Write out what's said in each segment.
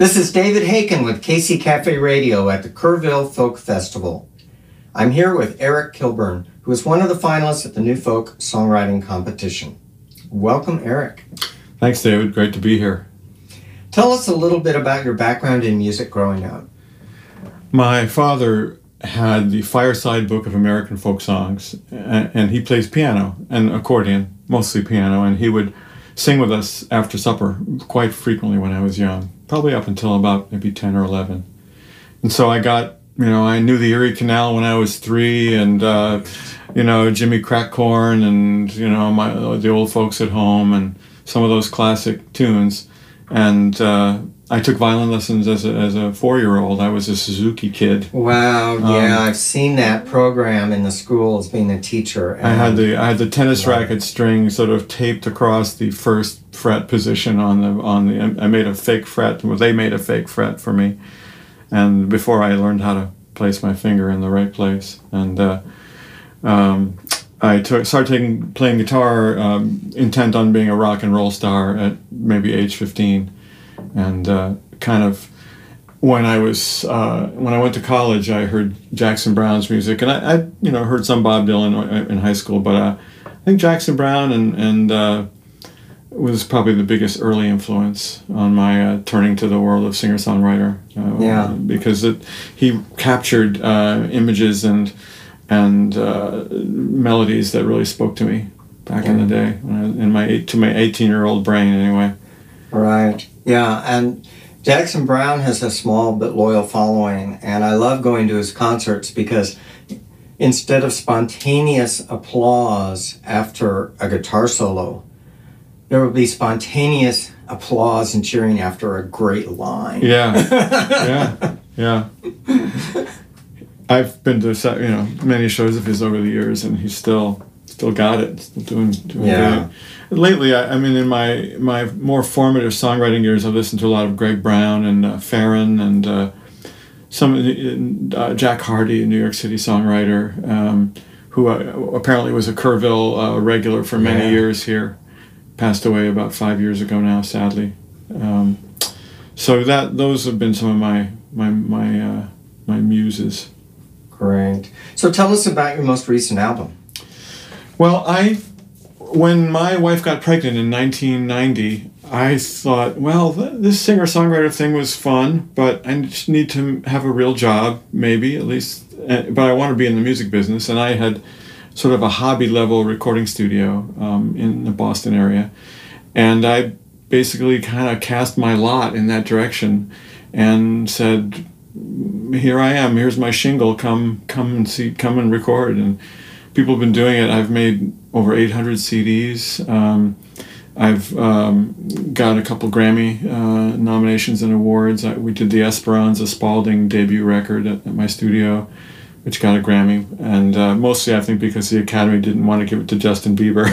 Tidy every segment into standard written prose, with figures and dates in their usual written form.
This is David Haken with KC Cafe Radio at the Kerrville Folk Festival. I'm here with Eric Kilburn, who is one of the finalists at the New Folk Songwriting Competition. Welcome, Eric. Thanks, David. Great to be here. Tell us a little bit about your background in music growing up. My father had the Fireside Book of American Folk Songs, and he plays piano and accordion, mostly piano, and he would sing with us after supper quite frequently when I was young, probably up until about maybe 10 or 11. And so I got, I knew the Erie Canal when I was 3, and, Jimmy Crackcorn and, the old folks at home and some of those classic tunes. And I took violin lessons as a 4-year-old. I was a Suzuki kid. Wow, yeah, I've seen that program in the schools being a teacher. I had the tennis racket string sort of taped across the first fret position on the. I made a fake fret. Well, they made a fake fret for me, and before I learned how to place my finger in the right place, and I started playing guitar, intent on being a rock and roll star at maybe age 15. And kind of when I went to college, I heard Jackson Browne's music, and I heard some Bob Dylan in high school, but I think Jackson Browne and was probably the biggest early influence on my turning to the world of singer-songwriter. Because he captured images and melodies that really spoke to me back in the day, to my 18-year-old brain anyway. Right. Yeah, and Jackson Browne has a small but loyal following, and I love going to his concerts because instead of spontaneous applause after a guitar solo, there will be spontaneous applause and cheering after a great line. Yeah. I've been to many shows of his over the years, and he's still got it, still doing great. Lately, in my more formative songwriting years, I've listened to a lot of Greg Brown and Farron and some Jack Hardy, a New York City songwriter, who apparently was a Kerrville regular for many years here. Passed away about 5 years ago now, sadly. So those have been some of my muses. Great. So tell us about your most recent album. Well, when my wife got pregnant in 1990, I thought, well, this singer-songwriter thing was fun, but I just need to have a real job, maybe, at least, but I want to be in the music business, and I had sort of a hobby-level recording studio in the Boston area, and I basically kind of cast my lot in that direction and said, here I am, here's my shingle, come and record, and people have been doing it. I've made over 800 CDs. I've got a couple Grammy nominations and awards. We did the Esperanza Spalding debut record at my studio, which got a Grammy. And mostly, I think, because the Academy didn't want to give it to Justin Bieber.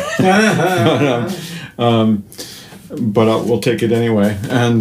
but we'll take it anyway. And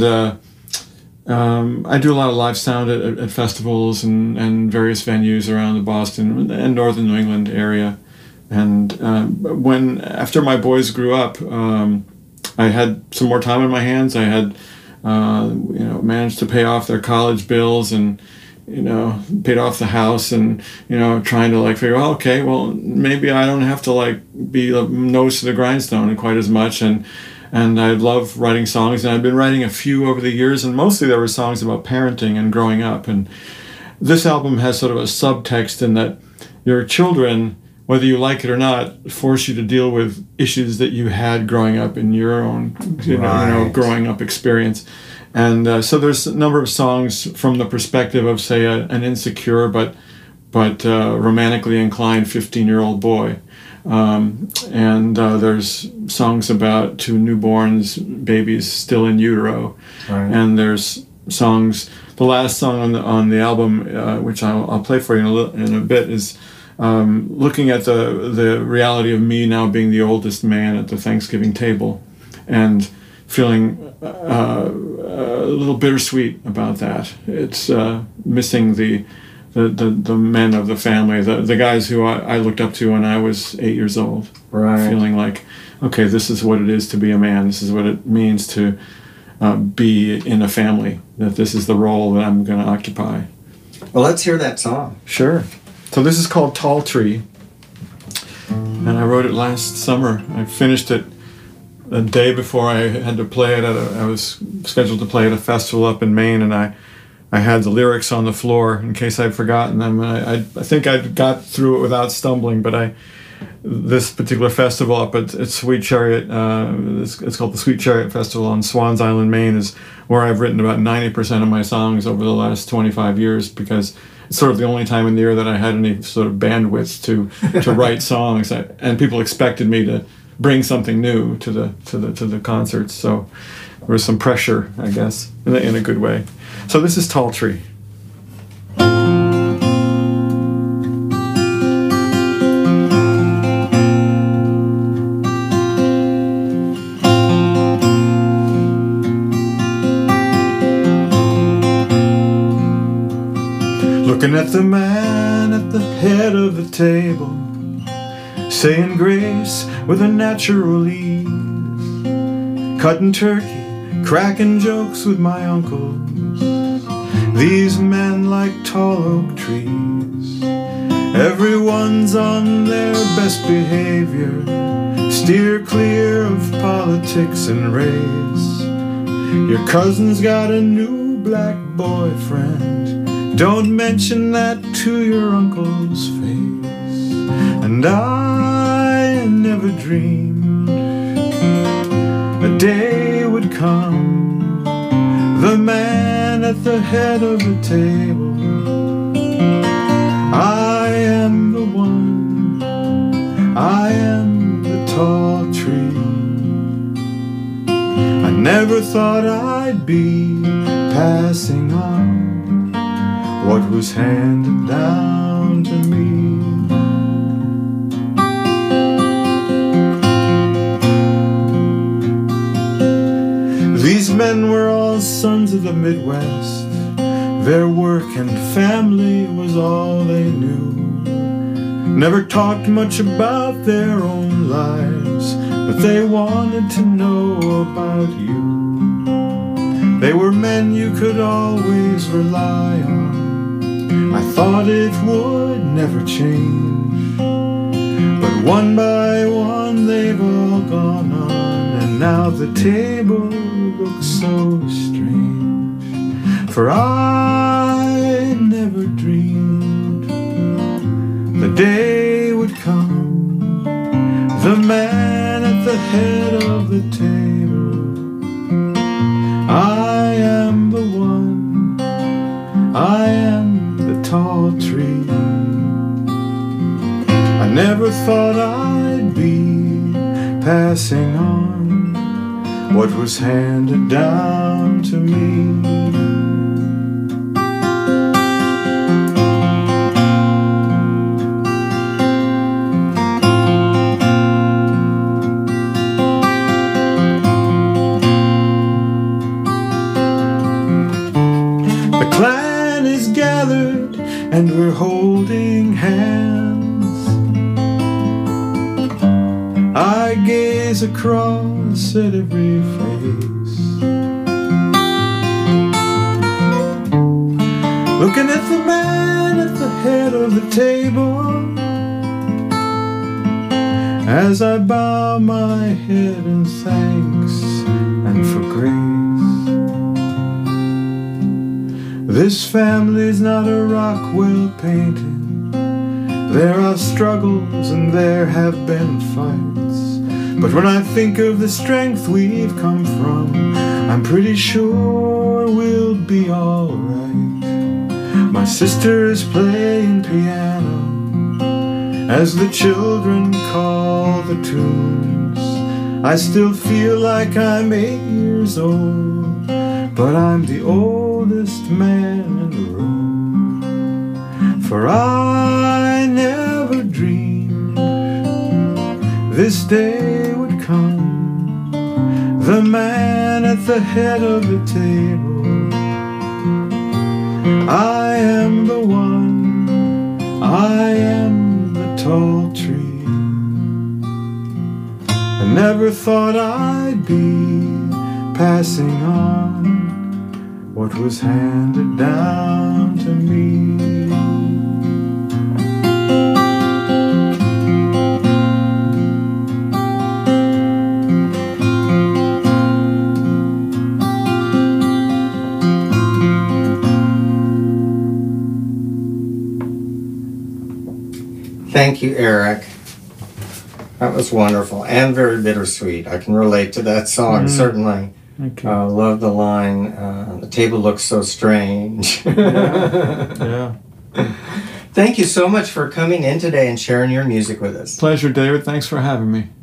I do a lot of live sound at festivals and various venues around the Boston and northern New England area. And after my boys grew up, I had some more time on my hands. I had managed to pay off their college bills and paid off the house and trying to figure out, okay, well, maybe I don't have to be nose to the grindstone quite as much. And I love writing songs, and I've been writing a few over the years, and mostly there were songs about parenting and growing up. And this album has sort of a subtext in that your children, whether you like it or not, force you to deal with issues that you had growing up in your own growing up experience. And so there's a number of songs from the perspective of, say, an insecure but romantically inclined 15-year-old boy. And there's songs about two newborns, babies still in utero. Right. And there's songs, the last song on the album, which I'll play for you in a bit, is looking at the reality of me now being the oldest man at the Thanksgiving table and feeling a little bittersweet about that. It's missing the men of the family, the guys who I looked up to when I was 8 years old. Right. Feeling like, okay, this is what it is to be a man. This is what it means to be in a family, that this is the role that I'm going to occupy. Well, let's hear that song. Sure. So this is called Tall Tree, and I wrote it last summer. I finished it a day before I had to play it I was scheduled to play at a festival up in Maine, and I had the lyrics on the floor in case I'd forgotten them. I think I got through it without stumbling, but this particular festival up at Sweet Chariot, it's called the Sweet Chariot Festival on Swans Island, Maine, is where I've written about 90% of my songs over the last 25 years, because it's sort of the only time in the year that I had any sort of bandwidth to write songs, and people expected me to bring something new to the concerts. So there was some pressure, I guess, in a good way. So this is Tall Tree. Looking at the man at the head of the table, saying grace with a natural ease, cutting turkey, cracking jokes with my uncles. These men like tall oak trees, everyone's on their best behavior, steer clear of politics and race. Your cousin's got a new black boyfriend, don't mention that to your uncle's face. And I never dreamed a day would come, the man at the head of the table, I am the one, I am the tall tree. I never thought I'd be passing on what was handed down to me. These men were all sons of the Midwest, their work and family was all they knew. Never talked much about their own lives, but they wanted to know about you. They were men you could always rely on. I thought it would never change, but one by one they've all gone on, and now the table looks so strange. For I never dreamed the day would come, the man at the head of the table, I am the one, I am the tall tree. I never thought I'd be passing on what was handed down to me. The clan is gathered and we're holding hands. I gaze across at every face, looking at the man at the head of the table, as I bow my head in thanks and for grace. This family's not a rock well painted. There are struggles and there have been fights, but when I think of the strength we've come from, I'm pretty sure we'll be alright. My sister is playing piano as the children call the tunes. I still feel like I'm 8 years old, but I'm the oldest man in the room. For I never dreamed this day would come, the man at the head of the table, I am the one, I am the tall tree. I never thought I'd be passing on what was handed down to me. Thank you, Eric. That was wonderful and very bittersweet. I can relate to that song, certainly. Thank you. Love the line, the table looks so strange. Yeah. Thank you so much for coming in today and sharing your music with us. Pleasure, David. Thanks for having me.